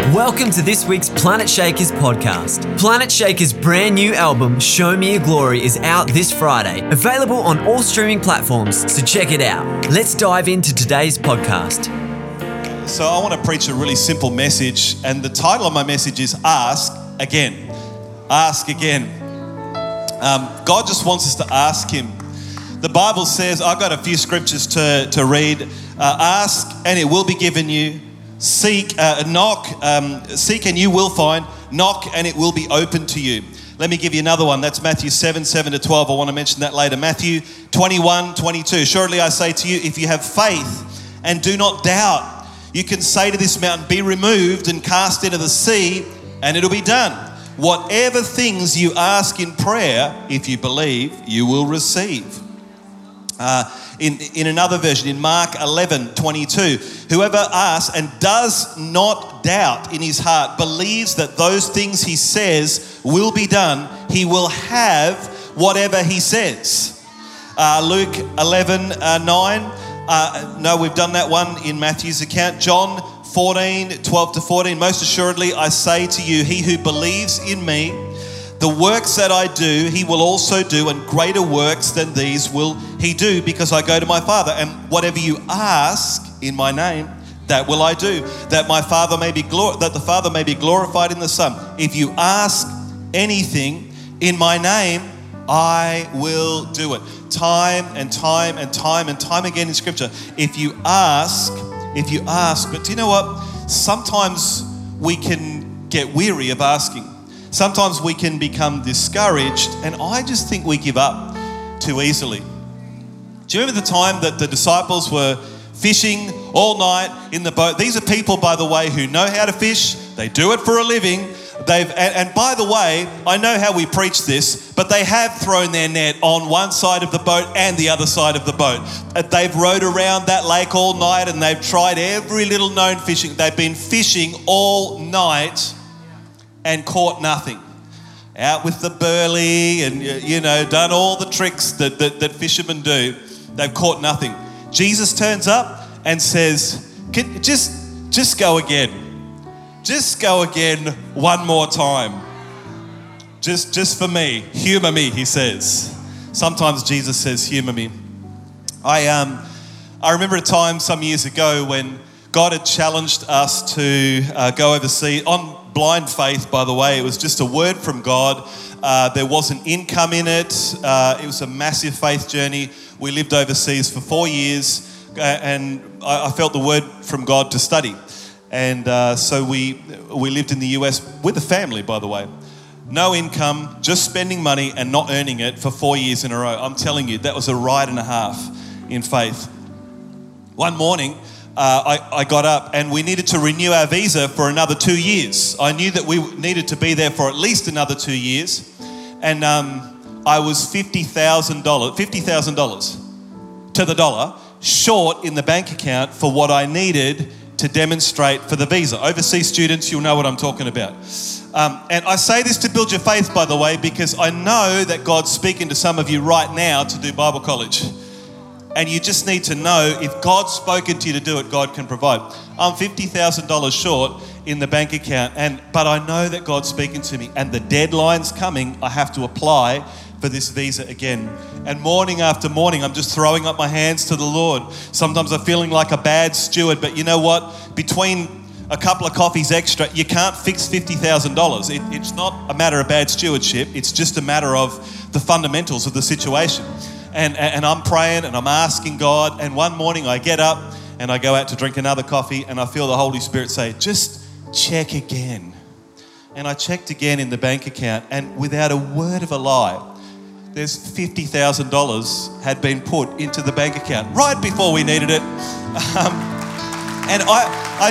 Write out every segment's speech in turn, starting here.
Welcome to this week's Planet Shakers podcast. Planet Shakers' brand new album, Show Me Your Glory, is out this Friday. Available on all streaming platforms, so check it out. Let's dive into today's podcast. So I want to preach a really simple message, and the title of my message is Ask Again. Ask again. God just wants us to ask Him. The Bible says, I've got a few scriptures to read. Ask and it will be given you. Seek, knock, seek and you will find. Knock and it will be open to you. Let me give you another one. That's Matthew 7:7-12. I want to mention that later. Matthew 21:22. Surely I say to you, if you have faith and do not doubt, you can say to this mountain, be removed and cast into the sea, and it'll be done. Whatever things you ask in prayer, if you believe, you will receive. In another version, in Mark 11:22, whoever asks and does not doubt in his heart, believes that those things he says will be done, he will have whatever he says. Luke 11:9, no, we've done that one in Matthew's account. John 14:12-14, most assuredly I say to you, he who believes in me, the works that I do, he will also do, and greater works than these will he do, because I go to my Father. And whatever you ask in my name, that will I do, that the Father may be glorified in the Son. If you ask anything in my name, I will do it. Time and time and time and time again in Scripture. If you ask, but do you know what? Sometimes we can get weary of asking. Sometimes we can become discouraged, and I just think we give up too easily. Do you remember the time that the disciples were fishing all night in the boat? These are people, by the way, who know how to fish. They do it for a living. And by the way, I know how we preach this, but they have thrown their net on one side of the boat and the other side of the boat. They've rowed around that lake all night, and they've tried every little known fishing. They've been fishing all night and caught nothing. Out with the burley and, done all the tricks that fishermen do. They've caught nothing. Jesus turns up and says, just go again. Just go again one more time. Just for me. Humor me, he says. Sometimes Jesus says, humor me. I remember a time some years ago when God had challenged us to go overseas on blind faith, by the way. It was just a word from God. There wasn't income in it. It was a massive faith journey. We lived overseas for 4 years, and I felt the word from God to study. And so we lived in the US with a family, by the way. No income, just spending money and not earning it for 4 years in a row. I'm telling you, that was a ride and a half in faith. One morning, I got up and we needed to renew our visa for another 2 years. I knew that we needed to be there for at least another 2 years. And I was $50,000 to the dollar short in the bank account for what I needed to demonstrate for the visa. Overseas students, you'll know what I'm talking about. And I say this to build your faith, by the way, because I know that God's speaking to some of you right now to do Bible college. And you just need to know, if God's spoken to you to do it, God can provide. I'm $50,000 short in the bank account, but I know that God's speaking to me, and the deadline's coming. I have to apply for this visa again. And morning after morning, I'm just throwing up my hands to the Lord. Sometimes I'm feeling like a bad steward, but you know what? Between a couple of coffees extra, you can't fix $50,000. It's not a matter of bad stewardship. It's just a matter of the fundamentals of the situation. And I'm praying and I'm asking God, and one morning I get up and I go out to drink another coffee, and I feel the Holy Spirit say, just check again. And I checked again in the bank account, and without a word of a lie, there's $50,000 had been put into the bank account right before we needed it. And I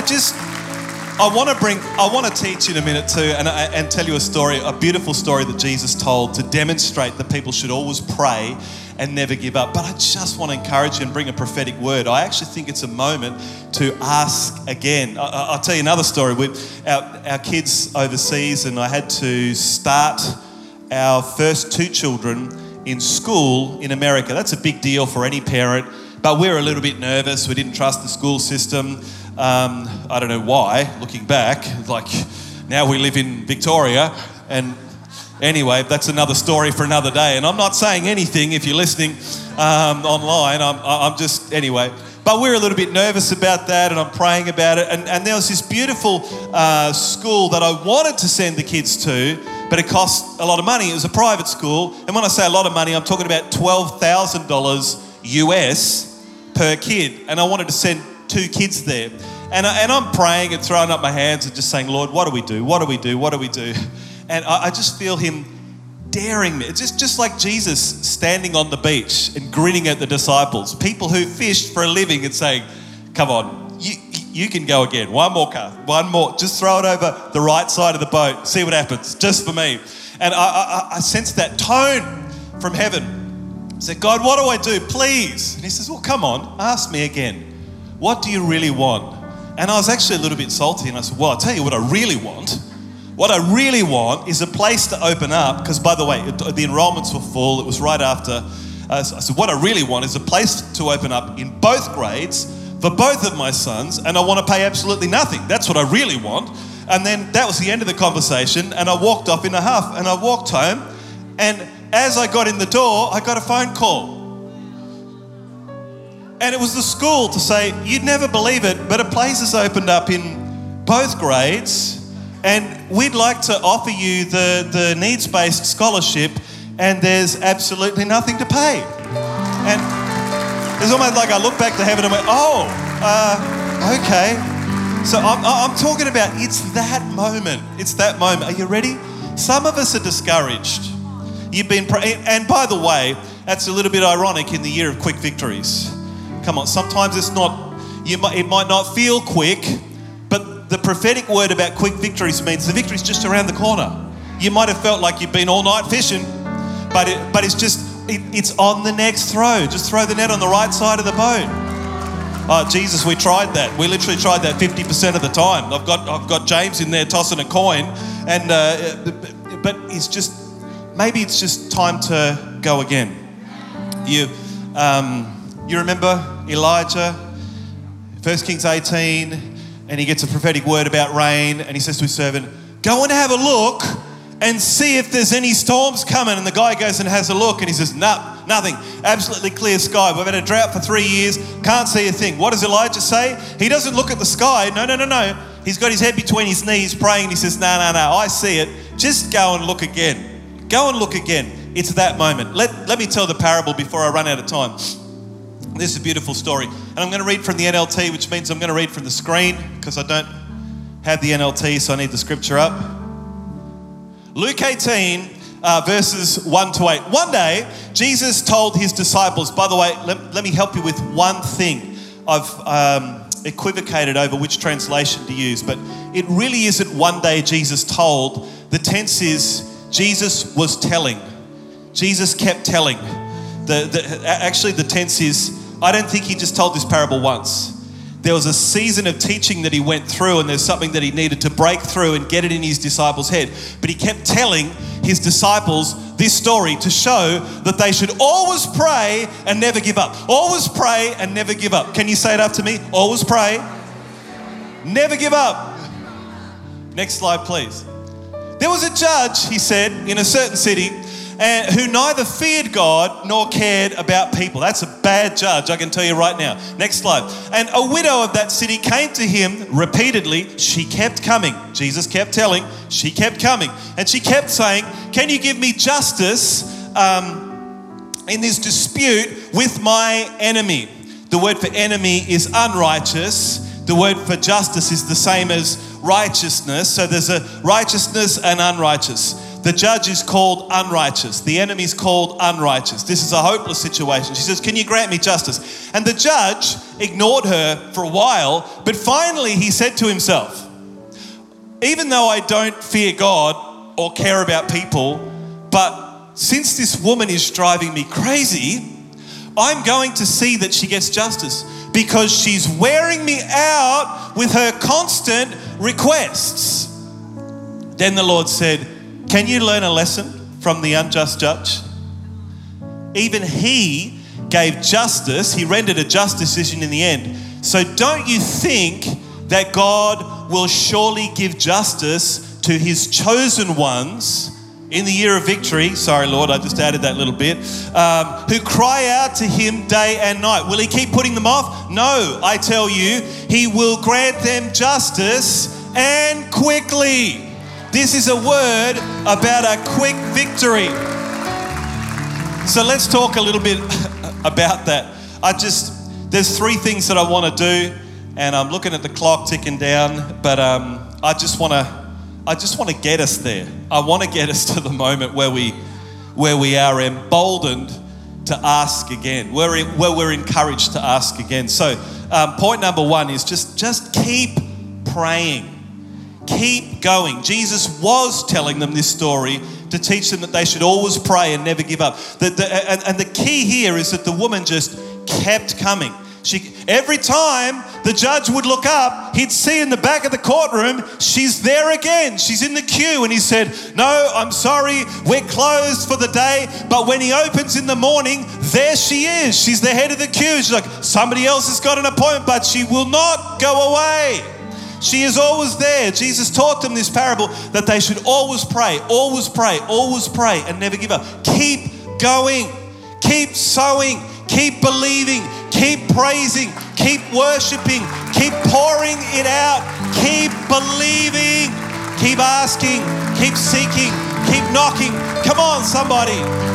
want to teach in a minute too, and tell you a story, a beautiful story that Jesus told to demonstrate that people should always pray and never give up. But I just want to encourage you and bring a prophetic word. I actually think it's a moment to ask again. I'll tell you another story with our kids overseas, and I had to start our first 2 children in school in America. That's a big deal for any parent, but we were a little bit nervous. We didn't trust the school system. I don't know why, looking back, like now we live in Victoria, and anyway, that's another story for another day. And I'm not saying anything if you're listening online. I'm just, anyway. But we're a little bit nervous about that, and I'm praying about it. And there was this beautiful school that I wanted to send the kids to, but it cost a lot of money. It was a private school. And when I say a lot of money, I'm talking about $12,000 US per kid. And I wanted to send 2 kids there. And I'm praying and throwing up my hands and just saying, Lord, what do we do? What do we do? What do we do? And I just feel him daring me. It's just like Jesus standing on the beach and grinning at the disciples, people who fished for a living, and saying, come on, you can go again. One more cast, one more. Just throw it over the right side of the boat. See what happens, just for me. And I sensed that tone from heaven. I said, God, what do I do? Please. And he says, well, come on, ask me again. What do you really want? And I was actually a little bit salty, and I said, well, I'll tell you what I really want. What I really want is a place to open up, because by the way, the enrollments were full. It was right after. So I said, what I really want is a place to open up in both grades for both of my sons, and I want to pay absolutely nothing. That's what I really want. And then that was the end of the conversation, and I walked off in a huff, and I walked home, and as I got in the door, I got a phone call. And it was the school to say, you'd never believe it, but a place has opened up in both grades, and we'd like to offer you the needs-based scholarship, and there's absolutely nothing to pay. And it's almost like I look back to heaven and went, okay. So I'm talking about, it's that moment. It's that moment. Are you ready? Some of us are discouraged. You've been and by the way, that's a little bit ironic in the year of quick victories. Come on, sometimes it's not, it might not feel quick, but the prophetic word about quick victories means the victory's just around the corner. You might have felt like you've been all night fishing, but it's just, it's on the next throw. Just throw the net on the right side of the boat. Oh, Jesus, we tried that. We literally tried that 50% of the time. I've got James in there tossing a coin, and but it's just, maybe it's just time to go again. You remember Elijah, 1 Kings 18, and he gets a prophetic word about rain, and he says to his servant, go and have a look and see if there's any storms coming. And the guy goes and has a look, and he says, nothing. Absolutely clear sky. We've had a drought for 3 years, can't see a thing. What does Elijah say? He doesn't look at the sky. No. He's got his head between his knees praying, and he says, no, I see it. Just go and look again. Go and look again. It's that moment. Let me tell the parable before I run out of time. This is a beautiful story. And I'm going to read from the NLT, which means I'm going to read from the screen because I don't have the NLT, so I need the scripture up. Luke 18, verses 1 to 8. One day, Jesus told his disciples, by the way, let me help you with one thing. I've equivocated over which translation to use, but it really isn't one day Jesus told. The tense is Jesus was telling. Jesus kept telling. Actually, the tense is, I don't think he just told this parable once. There was a season of teaching that he went through, and there's something that he needed to break through and get it in his disciples' head. But he kept telling his disciples this story to show that they should always pray and never give up. Always pray and never give up. Can you say it after me? Always pray, never give up. Next slide, please. There was a judge, he said, in a certain city, who neither feared God nor cared about people. That's a bad judge, I can tell you right now. Next slide. And a widow of that city came to him repeatedly. She kept coming. Jesus kept telling. She kept coming. And she kept saying, can you give me justice in this dispute with my enemy? The word for enemy is unrighteous. The word for justice is the same as righteousness. So there's a righteousness and unrighteous. The judge is called unrighteous. The enemy is called unrighteous. This is a hopeless situation. She says, can you grant me justice? And the judge ignored her for a while, but finally he said to himself, even though I don't fear God or care about people, but since this woman is driving me crazy, I'm going to see that she gets justice because she's wearing me out with her constant requests. Then the Lord said, can you learn a lesson from the unjust judge? Even he gave justice. He rendered a just decision in the end. So don't you think that God will surely give justice to his chosen ones in the year of victory. Sorry, Lord, I just added that little bit. Who cry out to him day and night. Will he keep putting them off? No, I tell you, he will grant them justice and quickly. This is a word about a quick victory. So let's talk a little bit about that. There's three things that I want to do, and I'm looking at the clock ticking down, but I just want to get us there. I want to get us to the moment where we are emboldened to ask again, where we're encouraged to ask again. So point number one is just keep praying. Keep going. Jesus was telling them this story to teach them that they should always pray and never give up. And the key here is that the woman just kept coming. Every time the judge would look up, he'd see in the back of the courtroom, she's there again. She's in the queue. And he said, no, I'm sorry, we're closed for the day. But when he opens in the morning, there she is. She's the head of the queue. She's like, somebody else has got an appointment, but she will not go away. She is always there. Jesus taught them this parable that they should always pray, and never give up. Keep going. Keep sowing. Keep believing. Keep praising. Keep worshiping. Keep pouring it out. Keep believing. Keep asking. Keep seeking. Keep knocking. Come on, somebody.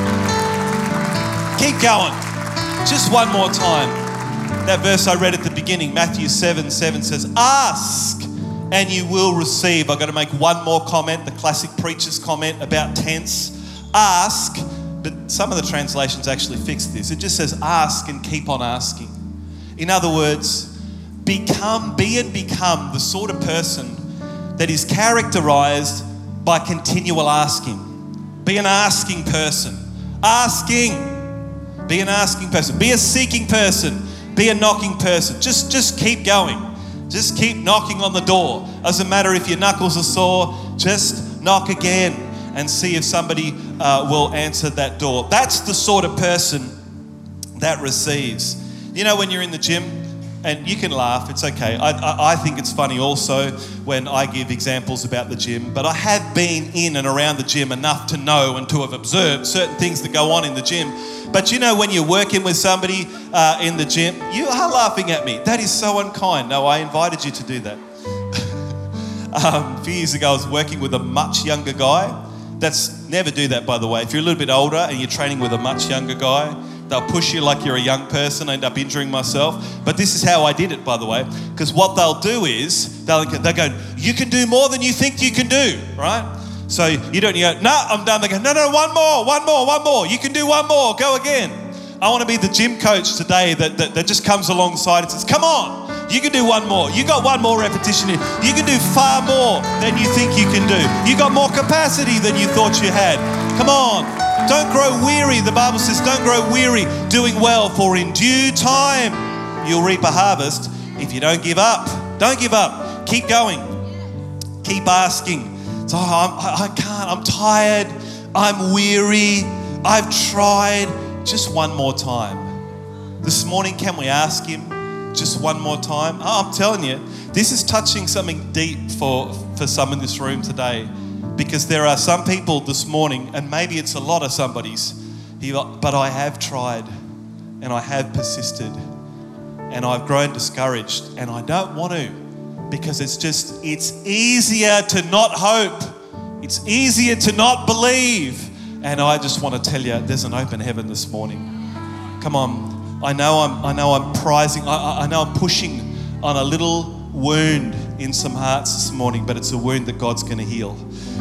Keep going. Just one more time. That verse I read at the beginning, Matthew 7 says, ask and you will receive. I've got to make one more comment, the classic preacher's comment about tense. Ask, but some of the translations actually fix this. It just says ask and keep on asking. In other words, be and become the sort of person that is characterized by continual asking. Be an asking person. Asking. Be an asking person. Be a seeking person. Be a knocking person. Just keep going. Just keep knocking on the door. Doesn't matter if your knuckles are sore, just knock again and see if somebody will answer that door. That's the sort of person that receives. You know, when you're in the gym, and you can laugh, it's okay. I think it's funny also when I give examples about the gym, but I have been in and around the gym enough to know and to have observed certain things that go on in the gym. But you know, when you're working with somebody in the gym, you are laughing at me. That is so unkind. No, I invited you to do that. A few years ago, I was working with a much younger guy. Never do that, by the way. If you're a little bit older and you're training with a much younger guy, they'll push you like you're a young person. I end up injuring myself. But this is how I did it, by the way. Because what they'll do is, they'll go, you can do more than you think you can do, right? So you go, no, I'm done. They go, no, one more. You can do one more, go again. I want to be the gym coach today that just comes alongside and says, come on, you can do one more. You got one more repetition in. You can do far more than you think you can do. You got more capacity than you thought you had. Come on. Don't grow weary. The Bible says don't grow weary doing well, for in due time you'll reap a harvest if you don't give up. Don't give up. Keep going. Keep asking. So I can't. I'm tired. I'm weary. I've tried. Just one more time. This morning, can we ask him just one more time? Oh, I'm telling you, this is touching something deep for some in this room today. Because there are some people this morning, and maybe it's a lot of somebody's, but I have tried and I have persisted and I've grown discouraged and I don't want to, because it's easier to not hope. It's easier to not believe. And I just want to tell you, there's an open heaven this morning. Come on. I know I'm prizing, I know I'm pushing on a little wound in some hearts this morning, but it's a wound that God's going to heal.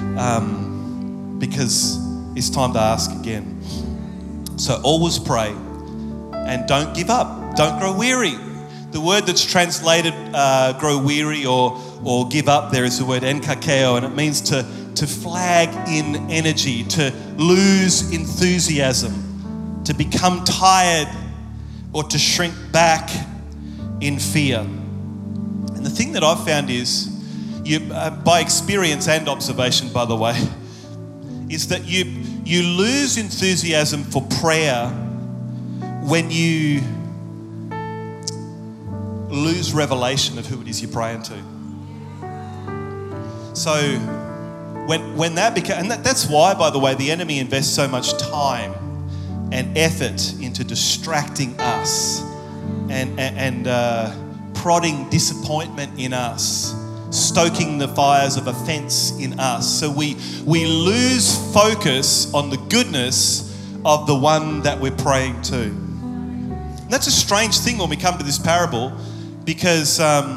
Because it's time to ask again. So always pray and don't give up. Don't grow weary. The word that's translated grow weary or give up there is the word enkakeo, and it means to flag in energy, to lose enthusiasm, to become tired, or to shrink back in fear. And the thing that I've found is, by experience and observation, by the way, is that you lose enthusiasm for prayer when you lose revelation of who it is you're praying to. So when that becomes, and that's why, by the way, the enemy invests so much time and effort into distracting us and prodding disappointment in us, stoking the fires of offense in us. So we lose focus on the goodness of the one that we're praying to. And that's a strange thing when we come to this parable, because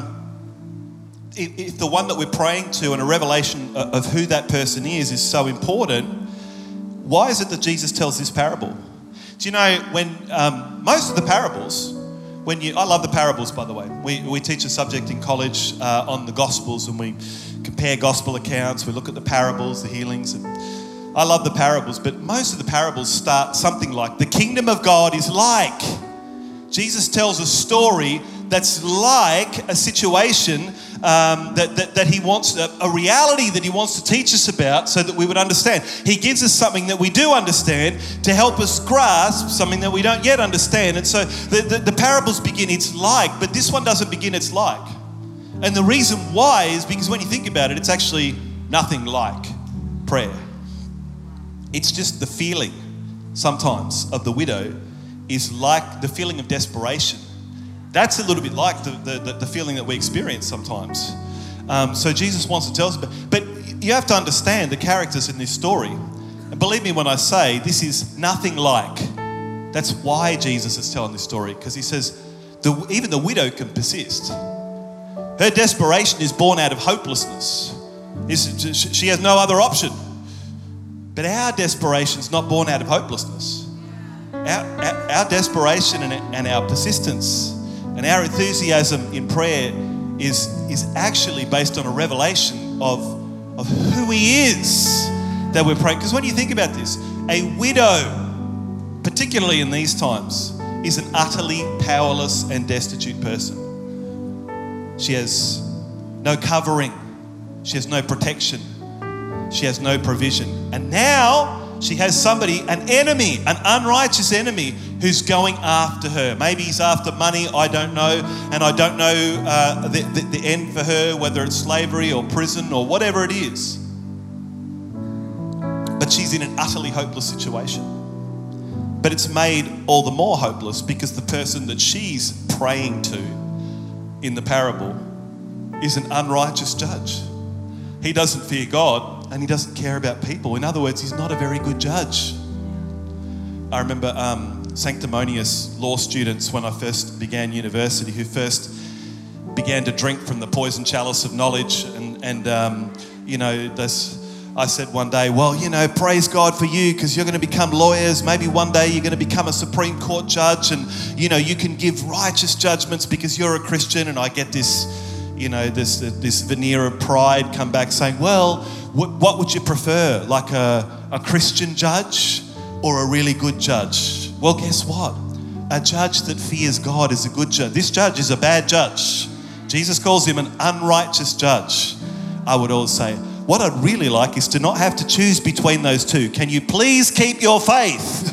if the one that we're praying to and a revelation of who that person is so important, why is it that Jesus tells this parable? Do you know, when most of the parables, I love the parables, by the way. We teach a subject in college on the Gospels, and we compare Gospel accounts. We look at the parables, the healings, and I love the parables. But most of the parables start something like, the kingdom of God is like. Jesus tells a story that's like a situation that he wants, a reality that he wants to teach us about so that we would understand. He gives us something that we do understand to help us grasp something that we don't yet understand. And so the parables begin, it's like, but this one doesn't begin, it's like. And the reason why is because when you think about it, it's actually nothing like prayer. It's just the feeling sometimes of the widow is like the feeling of desperation. That's a little bit like the feeling that we experience sometimes. So Jesus wants to tell us, but you have to understand the characters in this story. And believe me when I say this is nothing like. That's why Jesus is telling this story, because he says even the widow can persist. Her desperation is born out of hopelessness. She has no other option. But our desperation is not born out of hopelessness. Our desperation and our persistence and our enthusiasm in prayer is actually based on a revelation of who he is that we're praying. Because when you think about this, a widow, particularly in these times, is an utterly powerless and destitute person. She has no covering. She has no protection. She has no provision. And now she has somebody, an enemy, an unrighteous enemy who's going after her. Maybe he's after money, I don't know. And I don't know the end for her, whether it's slavery or prison or whatever it is. But she's in an utterly hopeless situation. But it's made all the more hopeless because the person that she's praying to in the parable is an unrighteous judge. He doesn't fear God and he doesn't care about people. In other words, he's not a very good judge. I remember sanctimonious law students when I first began university who first began to drink from the poison chalice of knowledge I said one day, well, praise God for you because you're going to become lawyers. Maybe one day you're going to become a Supreme Court judge and, you can give righteous judgments because you're a Christian. And I get this, this veneer of pride come back saying, well, what would you prefer? Like a Christian judge or a really good judge? Well, guess what? A judge that fears God is a good judge. This judge is a bad judge. Jesus calls him an unrighteous judge. I would always say, what I'd really like is to not have to choose between those two. Can you please keep your faith?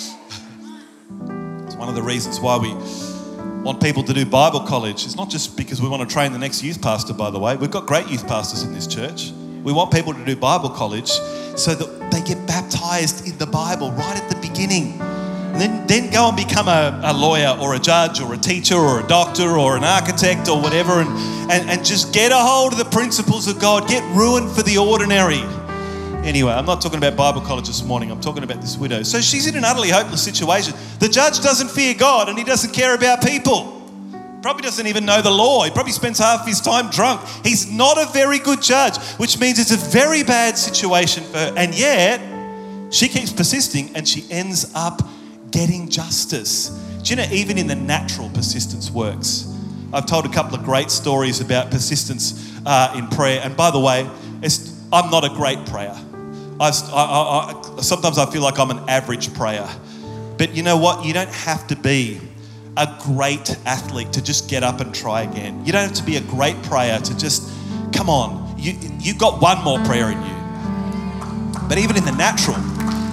It's one of the reasons why we want people to do Bible college. It's not just because we want to train the next youth pastor, by the way. We've got great youth pastors in this church. We want people to do Bible college so that they get baptized in the Bible right at the beginning. And then go and become a lawyer or a judge or a teacher or a doctor or an architect or whatever and just get a hold of the principles of God. Get ruined for the ordinary. Anyway, I'm not talking about Bible college this morning. I'm talking about this widow. So she's in an utterly hopeless situation. The judge doesn't fear God and he doesn't care about people. Probably doesn't even know the law. He probably spends half his time drunk. He's not a very good judge, which means it's a very bad situation for her. And yet, she keeps persisting and she ends up getting justice. Do you know, even in the natural, persistence works. I've told a couple of great stories about persistence in prayer. And by the way, I'm not a great prayer. Sometimes I feel like I'm an average prayer. But you know what? You don't have to be a great athlete to just get up and try again. You don't have to be a great prayer to just, come on, you've got one more prayer in you. But even in the natural,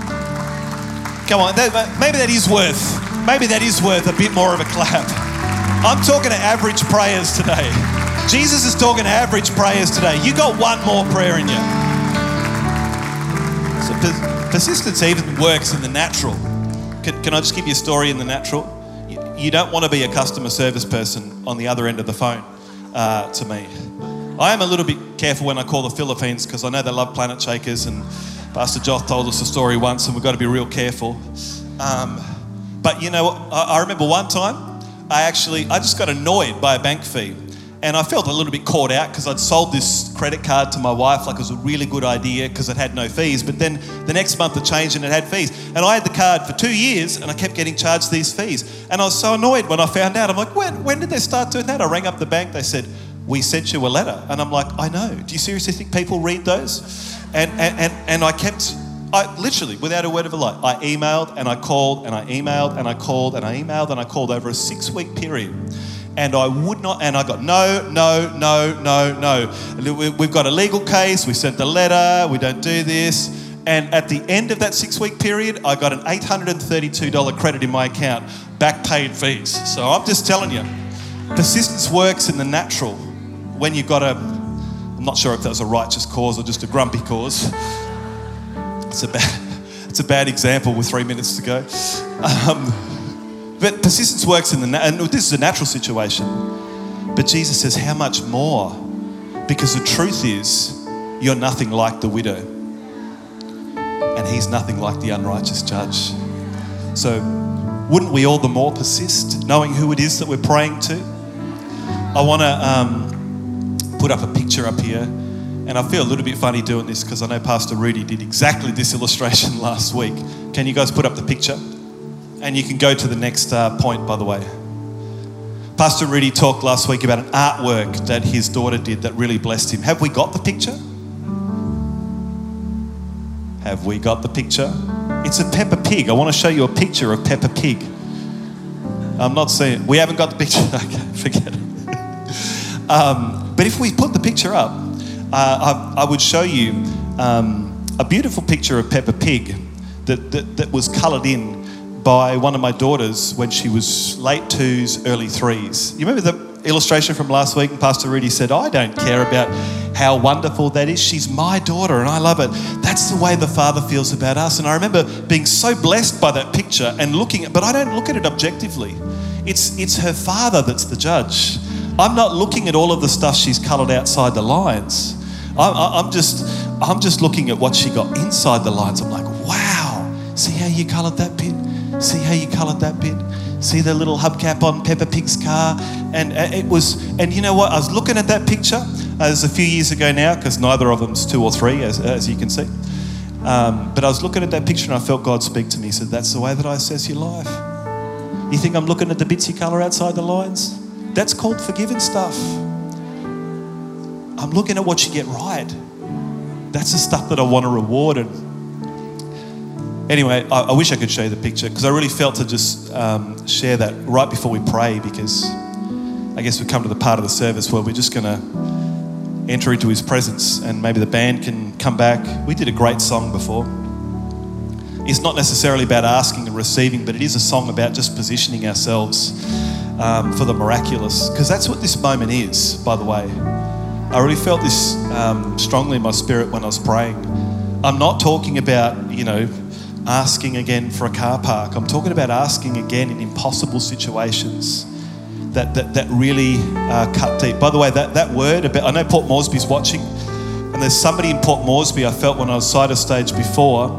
come on, maybe that is worth a bit more of a clap. I'm talking to average prayers today. Jesus is talking to average prayers today. You got one more prayer in you. So persistence even works in the natural. Can I just give you a story in the natural? You don't want to be a customer service person on the other end of the phone to me. I am a little bit careful when I call the Philippines because I know they love Planet Shakers, and Pastor Joth told us a story once and we've got to be real careful. But you know, I remember one time I just got annoyed by a bank fee, and I felt a little bit caught out because I'd sold this credit card to my wife like it was a really good idea because it had no fees, but then the next month it changed and it had fees. And I had the card for 2 years and I kept getting charged these fees. And I was so annoyed when I found out. I'm like, when did they start doing that? I rang up the bank, they said, we sent you a letter. And I'm like, I know. Do you seriously think people read those? And I literally, without a word of a lie, I emailed and I called and I emailed and I called and I emailed and I called over a 6-week period. And I would not, and I got no. We've got a legal case, we sent the letter, we don't do this. And at the end of that 6-week period, I got an $832 credit in my account, back paid fees. So I'm just telling you, persistence works in the natural when you've got I'm not sure if that was a righteous cause or just a grumpy cause. It's a bad example with 3 minutes to go. But persistence works and this is a natural situation. But Jesus says, how much more? Because the truth is, you're nothing like the widow. And he's nothing like the unrighteous judge. So wouldn't we all the more persist, knowing who it is that we're praying to? I want to put up a picture up here. And I feel a little bit funny doing this because I know Pastor Rudy did exactly this illustration last week. Can you guys put up the picture? And you can go to the next point, by the way. Pastor Rudy talked last week about an artwork that his daughter did that really blessed him. Have we got the picture? Have we got the picture? It's a Peppa Pig. I want to show you a picture of Peppa Pig. I'm not saying... We haven't got the picture. Okay, forget it. But if we put the picture up, I would show you a beautiful picture of Peppa Pig that was coloured in by one of my daughters when she was late 2s, early 3s. You remember the illustration from last week? And Pastor Rudy said, I don't care about how wonderful that is. She's my daughter and I love it. That's the way the Father feels about us. And I remember being so blessed by that picture and but I don't look at it objectively. It's her Father that's the judge. I'm not looking at all of the stuff she's coloured outside the lines. I'm just looking at what she got inside the lines. I'm like, wow, see how you coloured that bit? See how you coloured that bit? See the little hubcap on Peppa Pig's car? And you know what? I was looking at that picture. It was a few years ago now because neither of them's 2 or 3, as you can see. But I was looking at that picture and I felt God speak to me. He said, that's the way that I assess your life. You think I'm looking at the bits you colour outside the lines? That's called forgiven stuff. I'm looking at what you get right. That's the stuff that I want to reward. And anyway, I wish I could show you the picture because I really felt to just share that right before we pray, because I guess we come to the part of the service where we're just going to enter into his presence and maybe the band can come back. We did a great song before. It's not necessarily about asking and receiving, but it is a song about just positioning ourselves for the miraculous, because that's what this moment is, by the way. I really felt this strongly in my spirit when I was praying. I'm not talking about, asking again for a car park. I'm talking about asking again in impossible situations that really cut deep. By the way, that word, I know Port Moresby's watching, and there's somebody in Port Moresby I felt when I was side of stage before.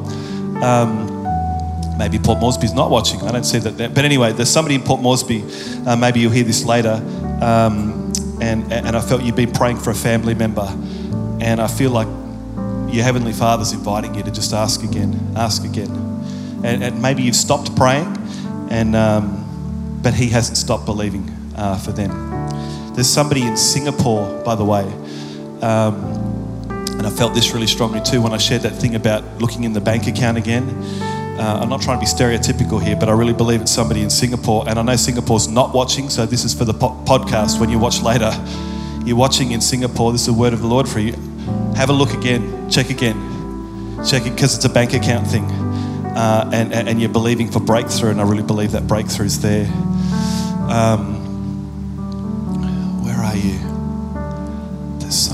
Maybe Port Moresby's not watching. I don't see that. But anyway, there's somebody in Port Moresby. Maybe you'll hear this later. And I felt you've been praying for a family member. And I feel like your Heavenly Father's inviting you to just ask again. And maybe you've stopped praying, but he hasn't stopped believing for them. There's somebody in Singapore, by the way, and I felt this really strongly too when I shared that thing about looking in the bank account again. I'm not trying to be stereotypical here, but I really believe it's somebody in Singapore. And I know Singapore's not watching, so this is for the podcast when you watch later. You're watching in Singapore, this is a word of the Lord for you. Have a look again, check it, because it's a bank account thing. And you're believing for breakthrough, and I really believe that breakthrough's there.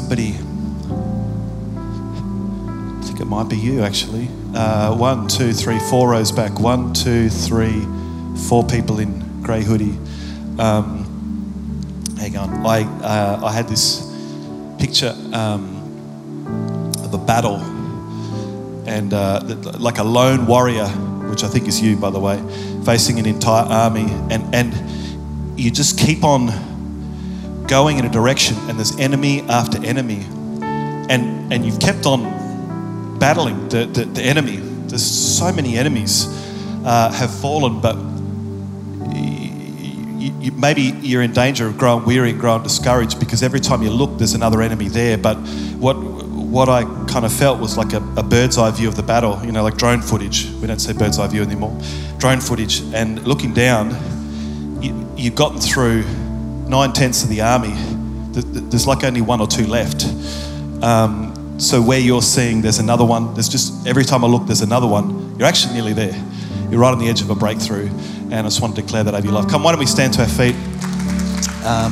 somebody, I think it might be you actually. 1, 2, 3, 4 rows back. 1, 2, 3, 4 people in grey hoodie. Hang on. I had this picture of a battle, and like a lone warrior, which I think is you, by the way, facing an entire army, and you just keep on going in a direction, and there's enemy after enemy, and you've kept on battling the enemy. There's so many enemies have fallen, but maybe you're in danger of growing weary and growing discouraged, because every time you look, there's another enemy there. But what I kind of felt was like a bird's eye view of the battle, you know, like drone footage. We don't say bird's eye view anymore. Drone footage, and looking down, you've gotten through 9/10 of the army. There's like only 1 or 2 left. So where you're seeing there's another one, there's just, every time I look, there's another one. You're actually nearly there. You're right on the edge of a breakthrough. And I just want to declare that over your life. Come, why don't we stand to our feet? I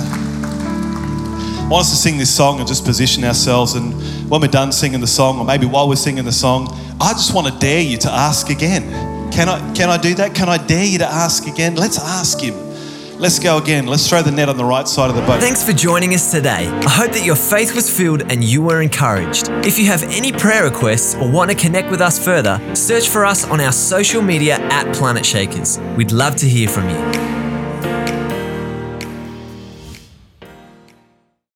want us to sing this song and just position ourselves. And when we're done singing the song, or maybe while we're singing the song, I just want to dare you to ask again. Can I do that? Can I dare you to ask again? Let's ask him. Let's go again. Let's throw the net on the right side of the boat. Thanks for joining us today. I hope that your faith was filled and you were encouraged. If you have any prayer requests or want to connect with us further, search for us on our social media @Planet Shakers. We'd love to hear from you.